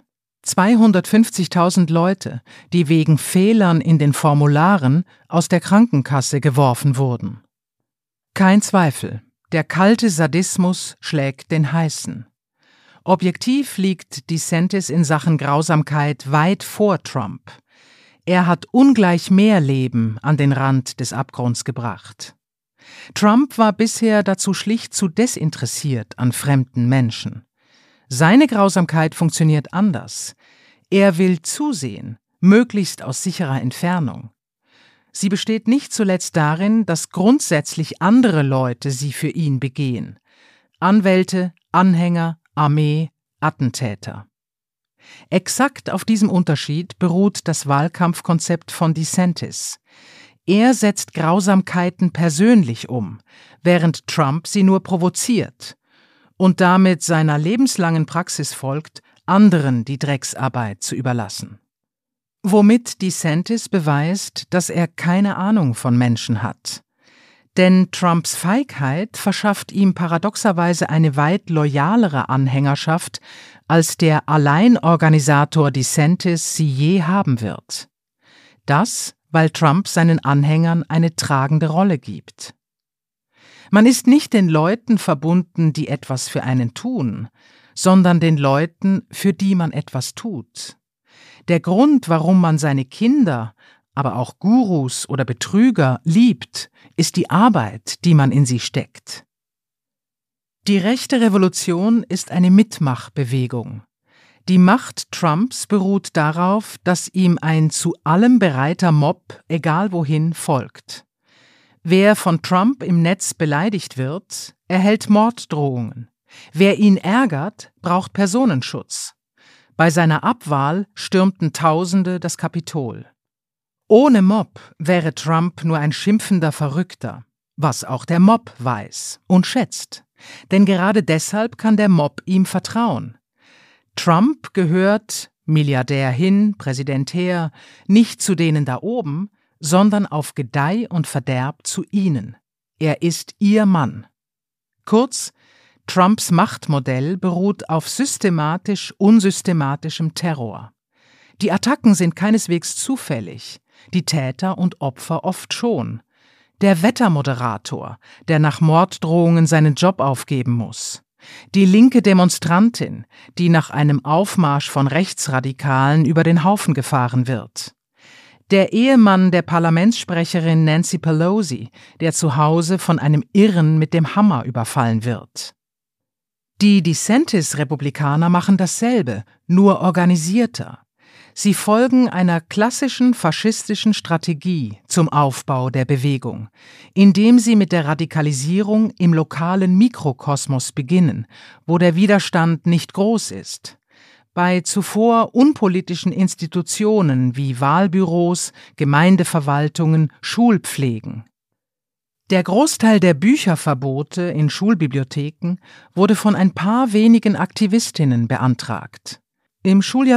250.000 Leute, die wegen Fehlern in den Formularen aus der Krankenkasse geworfen wurden. Kein Zweifel, der kalte Sadismus schlägt den heißen. Objektiv liegt DeSantis in Sachen Grausamkeit weit vor Trump. Er hat ungleich mehr Leben an den Rand des Abgrunds gebracht. Trump war bisher dazu schlicht zu desinteressiert an fremden Menschen. Seine Grausamkeit funktioniert anders. Er will zusehen, möglichst aus sicherer Entfernung. Sie besteht nicht zuletzt darin, dass grundsätzlich andere Leute sie für ihn begehen. Anwälte, Anhänger, Armee, Attentäter. Exakt auf diesem Unterschied beruht das Wahlkampfkonzept von DeSantis. Er setzt Grausamkeiten persönlich um, während Trump sie nur provoziert und damit seiner lebenslangen Praxis folgt, anderen die Drecksarbeit zu überlassen. Womit DeSantis beweist, dass er keine Ahnung von Menschen hat. Denn Trumps Feigheit verschafft ihm paradoxerweise eine weit loyalere Anhängerschaft, als der Alleinorganisator DeSantis sie je haben wird. Das, weil Trump seinen Anhängern eine tragende Rolle gibt. Man ist nicht den Leuten verbunden, die etwas für einen tun, sondern den Leuten, für die man etwas tut. Der Grund, warum man seine Kinder, aber auch Gurus oder Betrüger liebt, ist die Arbeit, die man in sie steckt. Die rechte Revolution ist eine Mitmachbewegung. Die Macht Trumps beruht darauf, dass ihm ein zu allem bereiter Mob, egal wohin, folgt. Wer von Trump im Netz beleidigt wird, erhält Morddrohungen. Wer ihn ärgert, braucht Personenschutz. Bei seiner Abwahl stürmten Tausende das Kapitol. Ohne Mob wäre Trump nur ein schimpfender Verrückter, was auch der Mob weiß und schätzt. Denn gerade deshalb kann der Mob ihm vertrauen. Trump gehört, Milliardär hin, Präsident her, nicht zu denen da oben, sondern auf Gedeih und Verderb zu ihnen. Er ist ihr Mann. Kurz, Trumps Machtmodell beruht auf systematisch unsystematischem Terror. Die Attacken sind keineswegs zufällig, die Täter und Opfer oft schon. Der Wettermoderator, der nach Morddrohungen seinen Job aufgeben muss. Die linke Demonstrantin, die nach einem Aufmarsch von Rechtsradikalen über den Haufen gefahren wird. Der Ehemann der Parlamentssprecherin Nancy Pelosi, der zu Hause von einem Irren mit dem Hammer überfallen wird. Die DeSantis-Republikaner machen dasselbe, nur organisierter. Sie folgen einer klassischen faschistischen Strategie zum Aufbau der Bewegung, indem sie mit der Radikalisierung im lokalen Mikrokosmos beginnen, wo der Widerstand nicht groß ist. Bei zuvor unpolitischen Institutionen wie Wahlbüros, Gemeindeverwaltungen, Schulpflegen. Der Großteil der Bücherverbote in Schulbibliotheken wurde von ein paar wenigen Aktivistinnen beantragt. Im Schuljahr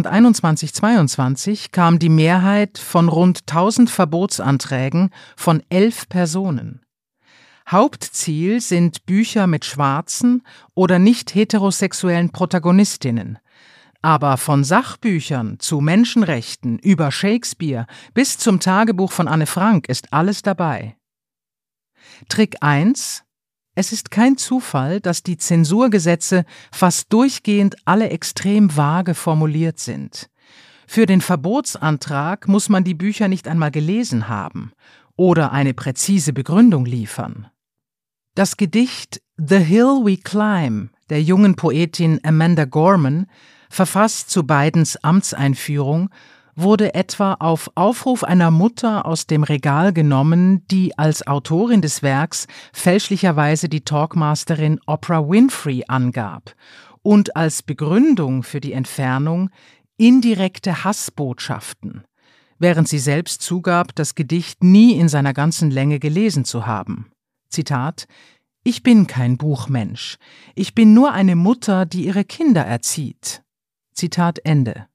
2021/22 kam die Mehrheit von rund 1000 Verbotsanträgen von 11 Personen. Hauptziel sind Bücher mit schwarzen oder nicht heterosexuellen Protagonistinnen. Aber von Sachbüchern zu Menschenrechten über Shakespeare bis zum Tagebuch von Anne Frank ist alles dabei. Trick 1: Es ist kein Zufall, dass die Zensurgesetze fast durchgehend alle extrem vage formuliert sind. Für den Verbotsantrag muss man die Bücher nicht einmal gelesen haben oder eine präzise Begründung liefern. Das Gedicht »The Hill We Climb« der jungen Poetin Amanda Gorman, verfasst zu Bidens Amtseinführung, wurde etwa auf Aufruf einer Mutter aus dem Regal genommen, die als Autorin des Werks fälschlicherweise die Talkmasterin Oprah Winfrey angab und als Begründung für die Entfernung indirekte Hassbotschaften, während sie selbst zugab, das Gedicht nie in seiner ganzen Länge gelesen zu haben. Zitat: »Ich bin kein Buchmensch. Ich bin nur eine Mutter, die ihre Kinder erzieht.« Zitat Ende.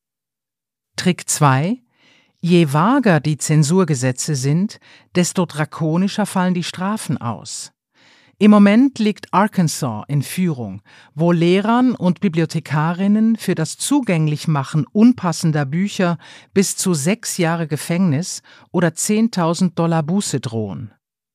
Trick 2: Je vager die Zensurgesetze sind, desto drakonischer fallen die Strafen aus. Im Moment liegt Arkansas in Führung, wo Lehrern und Bibliothekarinnen für das Zugänglichmachen unpassender Bücher bis zu 6 Jahre Gefängnis oder $10.000 Buße drohen.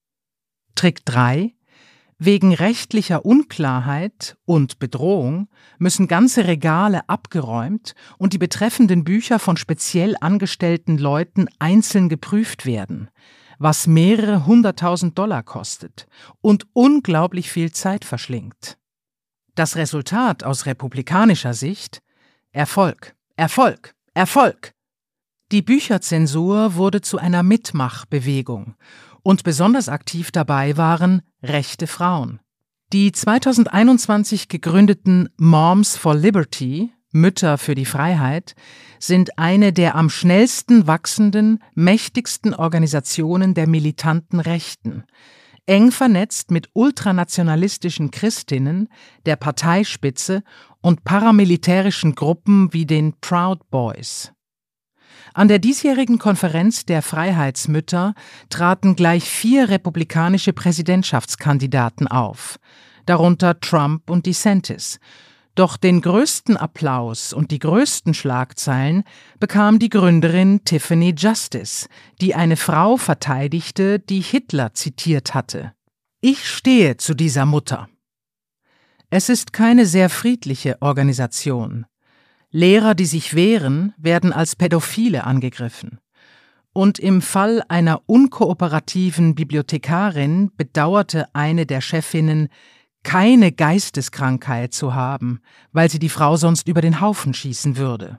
Trick 3: Wegen rechtlicher Unklarheit und Bedrohung müssen ganze Regale abgeräumt und die betreffenden Bücher von speziell angestellten Leuten einzeln geprüft werden, was mehrere $100.000 kostet und unglaublich viel Zeit verschlingt. Das Resultat aus republikanischer Sicht: Erfolg, Erfolg, Erfolg! Die Bücherzensur wurde zu einer Mitmachbewegung. Und besonders aktiv dabei waren rechte Frauen. Die 2021 gegründeten Moms for Liberty, Mütter für die Freiheit, sind eine der am schnellsten wachsenden, mächtigsten Organisationen der militanten Rechten, eng vernetzt mit ultranationalistischen Christinnen, der Parteispitze und paramilitärischen Gruppen wie den Proud Boys. An der diesjährigen Konferenz der Freiheitsmütter traten gleich 4 republikanische Präsidentschaftskandidaten auf, darunter Trump und DeSantis. Doch den größten Applaus und die größten Schlagzeilen bekam die Gründerin Tiffany Justice, die eine Frau verteidigte, die Hitler zitiert hatte. »Ich stehe zu dieser Mutter.« Es ist keine sehr friedliche Organisation. Lehrer, die sich wehren, werden als Pädophile angegriffen. Und im Fall einer unkooperativen Bibliothekarin bedauerte eine der Chefinnen, keine Geisteskrankheit zu haben, weil sie die Frau sonst über den Haufen schießen würde.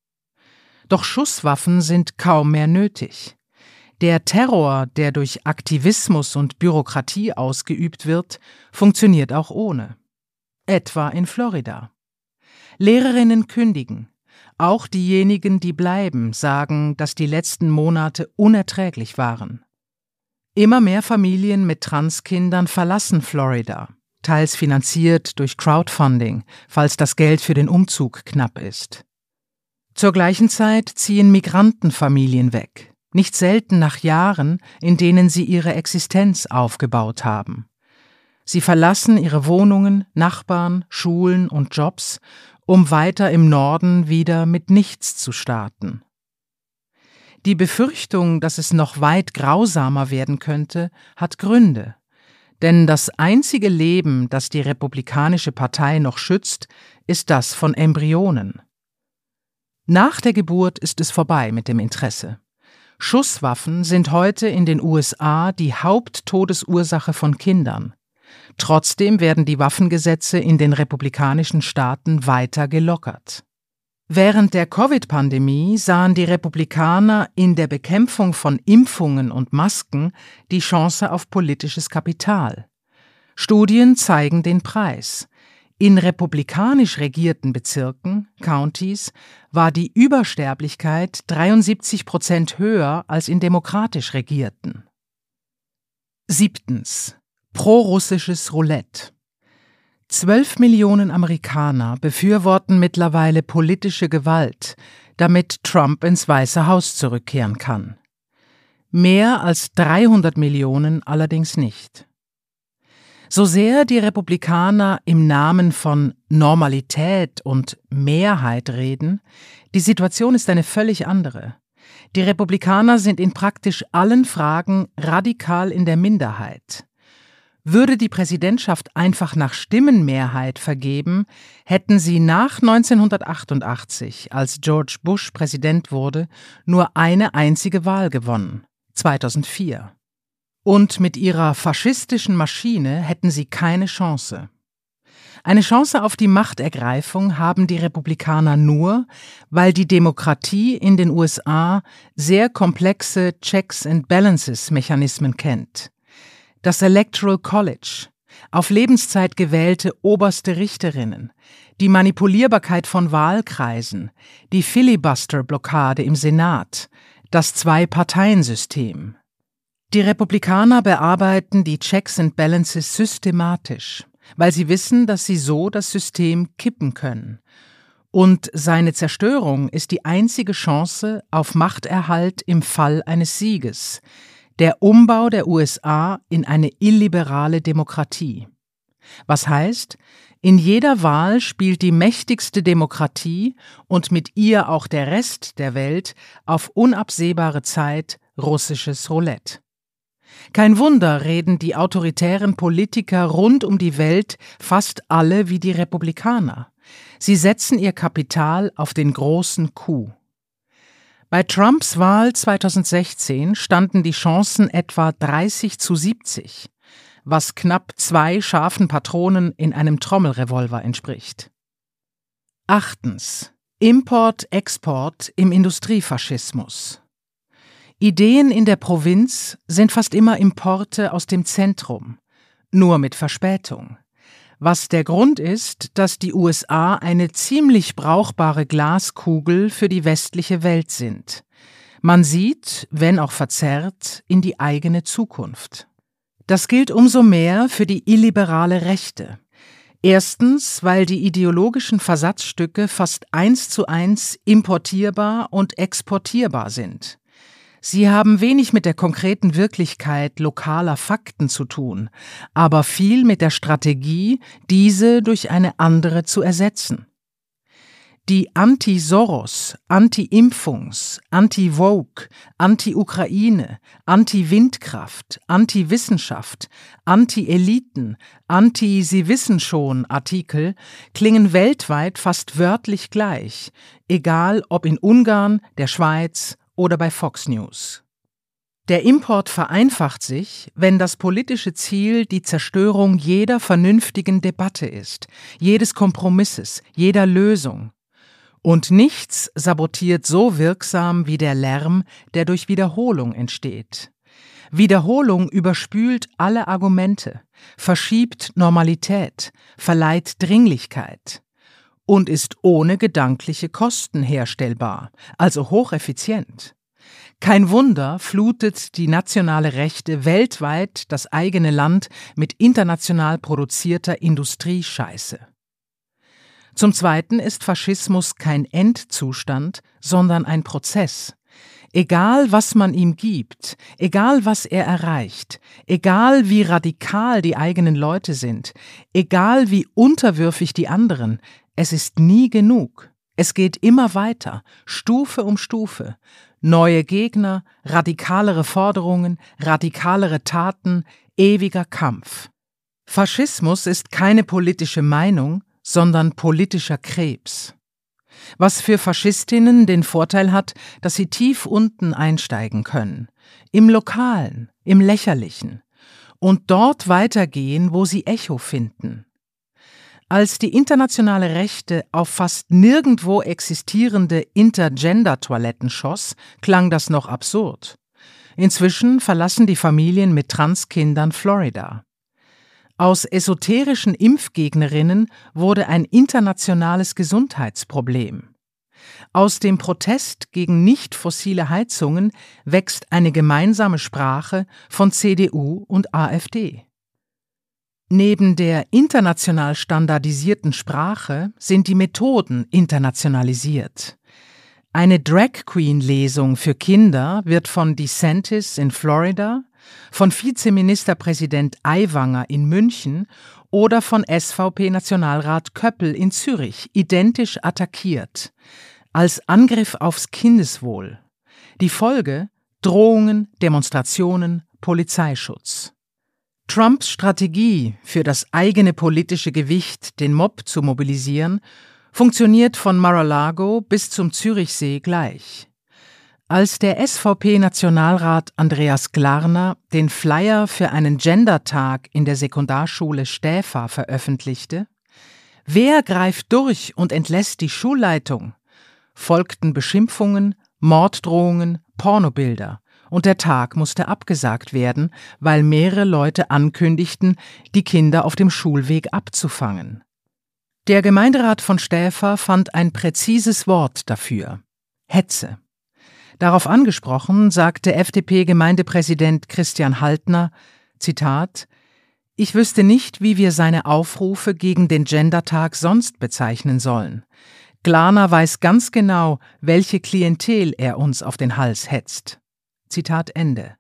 Doch Schusswaffen sind kaum mehr nötig. Der Terror, der durch Aktivismus und Bürokratie ausgeübt wird, funktioniert auch ohne. Etwa in Florida. Lehrerinnen kündigen. Auch diejenigen, die bleiben, sagen, dass die letzten Monate unerträglich waren. Immer mehr Familien mit Transkindern verlassen Florida, teils finanziert durch Crowdfunding, falls das Geld für den Umzug knapp ist. Zur gleichen Zeit ziehen Migrantenfamilien weg, nicht selten nach Jahren, in denen sie ihre Existenz aufgebaut haben. Sie verlassen ihre Wohnungen, Nachbarn, Schulen und Jobs, um weiter im Norden wieder mit nichts zu starten. Die Befürchtung, dass es noch weit grausamer werden könnte, hat Gründe. Denn das einzige Leben, das die Republikanische Partei noch schützt, ist das von Embryonen. Nach der Geburt ist es vorbei mit dem Interesse. Schusswaffen sind heute in den USA die Haupttodesursache von Kindern. Trotzdem werden die Waffengesetze in den republikanischen Staaten weiter gelockert. Während der Covid-Pandemie sahen die Republikaner in der Bekämpfung von Impfungen und Masken die Chance auf politisches Kapital. Studien zeigen den Preis. In republikanisch regierten Bezirken, Countys, war die Übersterblichkeit 73% höher als in demokratisch regierten. 7. Pro-russisches Roulette. 12 Millionen Amerikaner befürworten mittlerweile politische Gewalt, damit Trump ins Weiße Haus zurückkehren kann. Mehr als 300 Millionen allerdings nicht. So sehr die Republikaner im Namen von Normalität und Mehrheit reden, die Situation ist eine völlig andere. Die Republikaner sind in praktisch allen Fragen radikal in der Minderheit. Würde die Präsidentschaft einfach nach Stimmenmehrheit vergeben, hätten sie nach 1988, als George Bush Präsident wurde, nur eine einzige Wahl gewonnen, 2004. Und mit ihrer faschistischen Maschine hätten sie keine Chance. Eine Chance auf die Machtergreifung haben die Republikaner nur, weil die Demokratie in den USA sehr komplexe Checks-and-Balances-Mechanismen kennt. Das Electoral College, auf Lebenszeit gewählte oberste Richterinnen, die Manipulierbarkeit von Wahlkreisen, die Filibuster-Blockade im Senat, das Zwei-Parteien-System. Die Republikaner bearbeiten die Checks and Balances systematisch, weil sie wissen, dass sie so das System kippen können. Und seine Zerstörung ist die einzige Chance auf Machterhalt im Fall eines Sieges, der Umbau der USA in eine illiberale Demokratie. Was heißt, in jeder Wahl spielt die mächtigste Demokratie und mit ihr auch der Rest der Welt auf unabsehbare Zeit russisches Roulette. Kein Wunder, reden die autoritären Politiker rund um die Welt fast alle wie die Republikaner. Sie setzen ihr Kapital auf den großen Coup. Bei Trumps Wahl 2016 standen die Chancen etwa 30:70, was knapp 2 scharfen Patronen in einem Trommelrevolver entspricht. 8. Import-Export im Industriefaschismus. Ideen in der Provinz sind fast immer Importe aus dem Zentrum, nur mit Verspätung. Was der Grund ist, dass die USA eine ziemlich brauchbare Glaskugel für die westliche Welt sind. Man sieht, wenn auch verzerrt, in die eigene Zukunft. Das gilt umso mehr für die illiberale Rechte. Erstens, weil die ideologischen Versatzstücke fast 1:1 importierbar und exportierbar sind. Sie haben wenig mit der konkreten Wirklichkeit lokaler Fakten zu tun, aber viel mit der Strategie, diese durch eine andere zu ersetzen. Die Anti-Soros, Anti-Impfungs, Anti-Woke, Anti-Ukraine, Anti-Windkraft, Anti-Wissenschaft, Anti-Eliten, Anti-Sie-wissen-schon-Artikel klingen weltweit fast wörtlich gleich, egal ob in Ungarn, der Schweiz oder bei Fox News. Der Import vereinfacht sich, wenn das politische Ziel die Zerstörung jeder vernünftigen Debatte ist, jedes Kompromisses, jeder Lösung. Und nichts sabotiert so wirksam wie der Lärm, der durch Wiederholung entsteht. Wiederholung überspült alle Argumente, verschiebt Normalität, verleiht Dringlichkeit und ist ohne gedankliche Kosten herstellbar, also hocheffizient. Kein Wunder, flutet die nationale Rechte weltweit das eigene Land mit international produzierter Industriescheiße. Zum Zweiten ist Faschismus kein Endzustand, sondern ein Prozess. Egal, was man ihm gibt, egal, was er erreicht, egal, wie radikal die eigenen Leute sind, egal, wie unterwürfig die anderen, es ist nie genug. Es geht immer weiter, Stufe um Stufe. Neue Gegner, radikalere Forderungen, radikalere Taten, ewiger Kampf. Faschismus ist keine politische Meinung, sondern politischer Krebs. Was für Faschistinnen den Vorteil hat, dass sie tief unten einsteigen können, im Lokalen, im Lächerlichen, und dort weitergehen, wo sie Echo finden. Als die internationale Rechte auf fast nirgendwo existierende Intergender-Toiletten schoss, klang das noch absurd. Inzwischen verlassen die Familien mit Transkindern Florida. Aus esoterischen Impfgegnerinnen wurde ein internationales Gesundheitsproblem. Aus dem Protest gegen nicht fossile Heizungen wächst eine gemeinsame Sprache von CDU und AfD. Neben der international standardisierten Sprache sind die Methoden internationalisiert. Eine Drag-Queen-Lesung für Kinder wird von DeSantis in Florida, von Vizeministerpräsident Aiwanger in München oder von SVP-Nationalrat Köppel in Zürich identisch attackiert, als Angriff aufs Kindeswohl. Die Folge: Drohungen, Demonstrationen, Polizeischutz. Trumps Strategie, für das eigene politische Gewicht den Mob zu mobilisieren, funktioniert von Mar-a-Lago bis zum Zürichsee gleich. Als der SVP-Nationalrat Andreas Glarner den Flyer für einen Gendertag in der Sekundarschule Stäfa veröffentlichte, »Wer greift durch und entlässt die Schulleitung?«, folgten Beschimpfungen, Morddrohungen, Pornobilder, und der Tag musste abgesagt werden, weil mehrere Leute ankündigten, die Kinder auf dem Schulweg abzufangen. Der Gemeinderat von Stäfa fand ein präzises Wort dafür: Hetze. Darauf angesprochen, sagte FDP-Gemeindepräsident Christian Haltner, Zitat, »Ich wüsste nicht, wie wir seine Aufrufe gegen den Gendertag sonst bezeichnen sollen. Glarner weiß ganz genau, welche Klientel er uns auf den Hals hetzt.« Zitat Ende.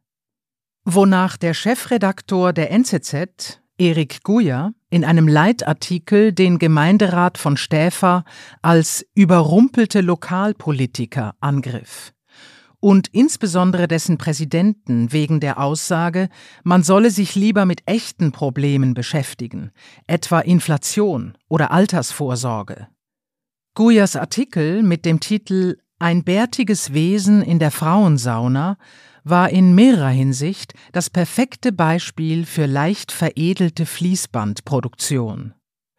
Wonach der Chefredaktor der NZZ, Erik Guyer, in einem Leitartikel den Gemeinderat von Stäfa als überrumpelte Lokalpolitiker angriff. Und insbesondere dessen Präsidenten wegen der Aussage, man solle sich lieber mit echten Problemen beschäftigen, etwa Inflation oder Altersvorsorge. Guyers Artikel mit dem Titel »Ein bärtiges Wesen in der Frauensauna« war in mehrerer Hinsicht das perfekte Beispiel für leicht veredelte Fließbandproduktion.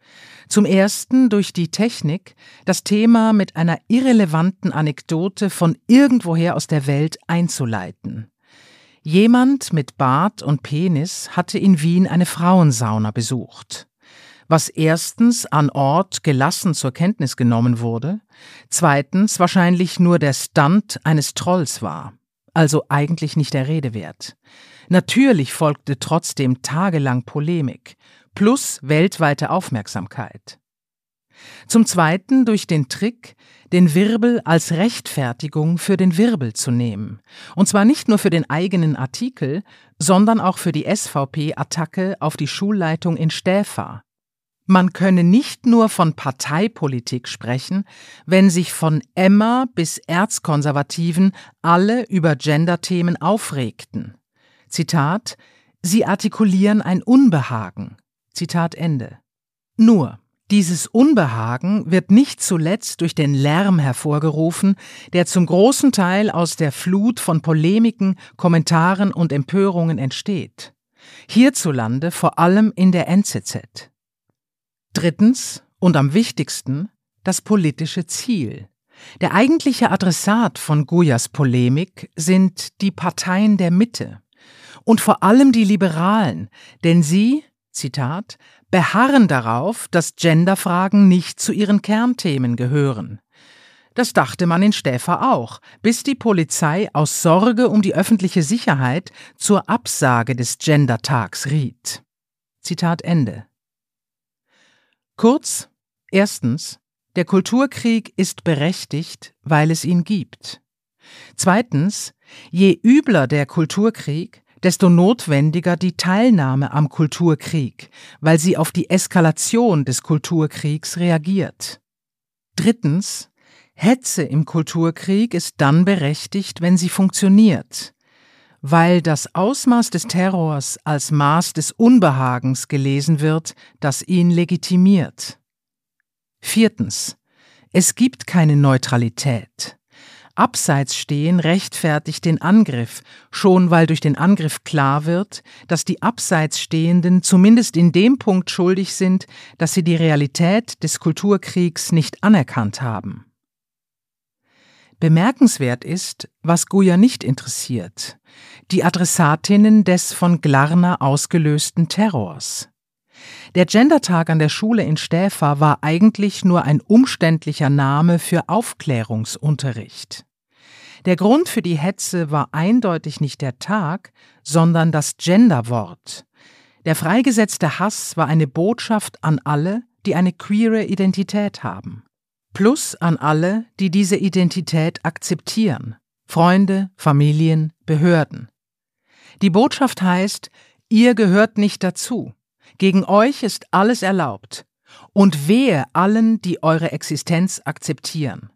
Zum ersten durch die Technik, das Thema mit einer irrelevanten Anekdote von irgendwoher aus der Welt einzuleiten. Jemand mit Bart und Penis hatte in Wien eine Frauensauna besucht. Was erstens an Ort gelassen zur Kenntnis genommen wurde, zweitens wahrscheinlich nur der Stunt eines Trolls war, also eigentlich nicht der Rede wert. Natürlich folgte trotzdem tagelang Polemik, plus weltweite Aufmerksamkeit. Zum Zweiten durch den Trick, den Wirbel als Rechtfertigung für den Wirbel zu nehmen. Und zwar nicht nur für den eigenen Artikel, sondern auch für die SVP-Attacke auf die Schulleitung in Stäfa. Man könne nicht nur von Parteipolitik sprechen, wenn sich von Emma bis Erzkonservativen alle über Gender-Themen aufregten. Zitat, sie artikulieren ein Unbehagen. Zitat Ende. Nur, dieses Unbehagen wird nicht zuletzt durch den Lärm hervorgerufen, der zum großen Teil aus der Flut von Polemiken, Kommentaren und Empörungen entsteht. Hierzulande vor allem in der NZZ. Drittens und am wichtigsten das politische Ziel. Der eigentliche Adressat von Guyers Polemik sind die Parteien der Mitte und vor allem die Liberalen, denn sie, Zitat, beharren darauf, dass Genderfragen nicht zu ihren Kernthemen gehören. Das dachte man in Stäfa auch, bis die Polizei aus Sorge um die öffentliche Sicherheit zur Absage des Gendertags riet. Zitat Ende. Kurz, erstens, der Kulturkrieg ist berechtigt, weil es ihn gibt. Zweitens, je übler der Kulturkrieg, desto notwendiger die Teilnahme am Kulturkrieg, weil sie auf die Eskalation des Kulturkriegs reagiert. Drittens, Hetze im Kulturkrieg ist dann berechtigt, wenn sie funktioniert, weil das Ausmaß des Terrors als Maß des Unbehagens gelesen wird, das ihn legitimiert. Viertens, es gibt keine Neutralität. Abseits stehen rechtfertigt den Angriff, schon weil durch den Angriff klar wird, dass die Abseitsstehenden zumindest in dem Punkt schuldig sind, dass sie die Realität des Kulturkriegs nicht anerkannt haben. Bemerkenswert ist, was Guya nicht interessiert: die Adressatinnen des von Glarner ausgelösten Terrors. Der Gendertag an der Schule in Stäfa war eigentlich nur ein umständlicher Name für Aufklärungsunterricht. Der Grund für die Hetze war eindeutig nicht der Tag, sondern das Genderwort. Der freigesetzte Hass war eine Botschaft an alle, die eine queere Identität haben. Plus an alle, die diese Identität akzeptieren: Freunde, Familien, Behörden. Die Botschaft heißt: Ihr gehört nicht dazu. Gegen euch ist alles erlaubt. Und wehe allen, die eure Existenz akzeptieren.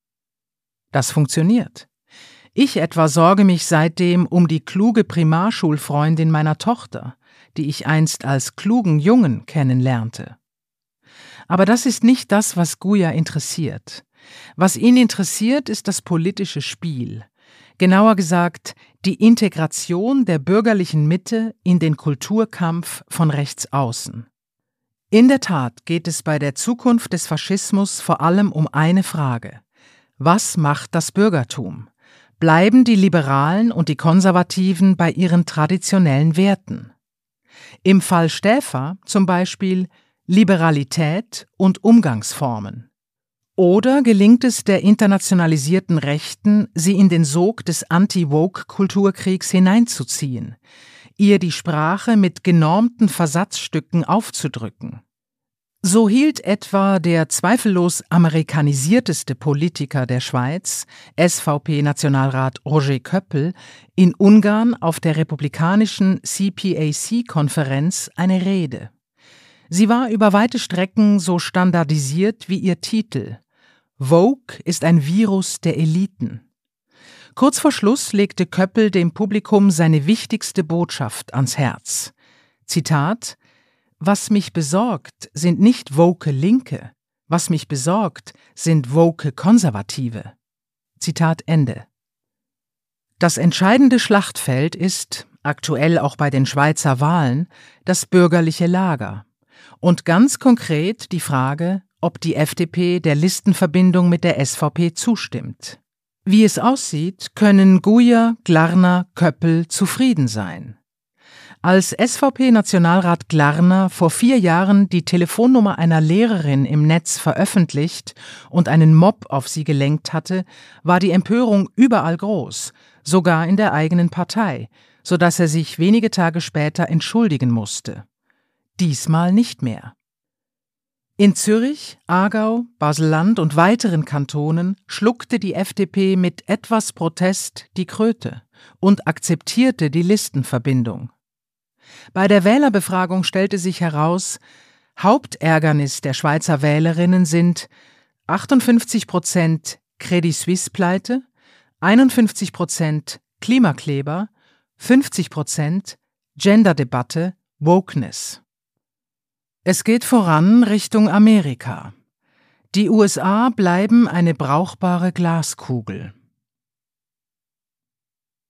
Das funktioniert. Ich etwa sorge mich seitdem um die kluge Primarschulfreundin meiner Tochter, die ich einst als klugen Jungen kennenlernte. Aber das ist nicht das, was Guya interessiert. Was ihn interessiert, ist das politische Spiel. Genauer gesagt, die Integration der bürgerlichen Mitte in den Kulturkampf von rechts außen. In der Tat geht es bei der Zukunft des Faschismus vor allem um eine Frage: Was macht das Bürgertum? Bleiben die Liberalen und die Konservativen bei ihren traditionellen Werten? Im Fall Stäfa zum Beispiel Liberalität und Umgangsformen. Oder gelingt es der internationalisierten Rechten, sie in den Sog des Anti-Woke-Kulturkriegs hineinzuziehen, ihr die Sprache mit genormten Versatzstücken aufzudrücken? So hielt etwa der zweifellos amerikanisierteste Politiker der Schweiz, SVP-Nationalrat Roger Köppel, in Ungarn auf der republikanischen CPAC-Konferenz eine Rede. Sie war über weite Strecken so standardisiert wie ihr Titel: Woke ist ein Virus der Eliten. Kurz vor Schluss legte Köppel dem Publikum seine wichtigste Botschaft ans Herz. Zitat: Was mich besorgt, sind nicht woke Linke. Was mich besorgt, sind woke Konservative. Zitat Ende. Das entscheidende Schlachtfeld ist, aktuell auch bei den Schweizer Wahlen, das bürgerliche Lager. Und ganz konkret die Frage, ob die FDP der Listenverbindung mit der SVP zustimmt. Wie es aussieht, können Guya, Glarner, Köppel zufrieden sein. Als SVP-Nationalrat Glarner vor 4 Jahren die Telefonnummer einer Lehrerin im Netz veröffentlicht und einen Mob auf sie gelenkt hatte, war die Empörung überall groß, sogar in der eigenen Partei, sodass er sich wenige Tage später entschuldigen musste. Diesmal nicht mehr. In Zürich, Aargau, Basel-Land und weiteren Kantonen schluckte die FDP mit etwas Protest die Kröte und akzeptierte die Listenverbindung. Bei der Wählerbefragung stellte sich heraus, Hauptärgernis der Schweizer Wählerinnen sind 58% Credit Suisse-Pleite, 51% Klimakleber, 50% Genderdebatte, Wokeness. Es geht voran Richtung Amerika. Die USA bleiben eine brauchbare Glaskugel.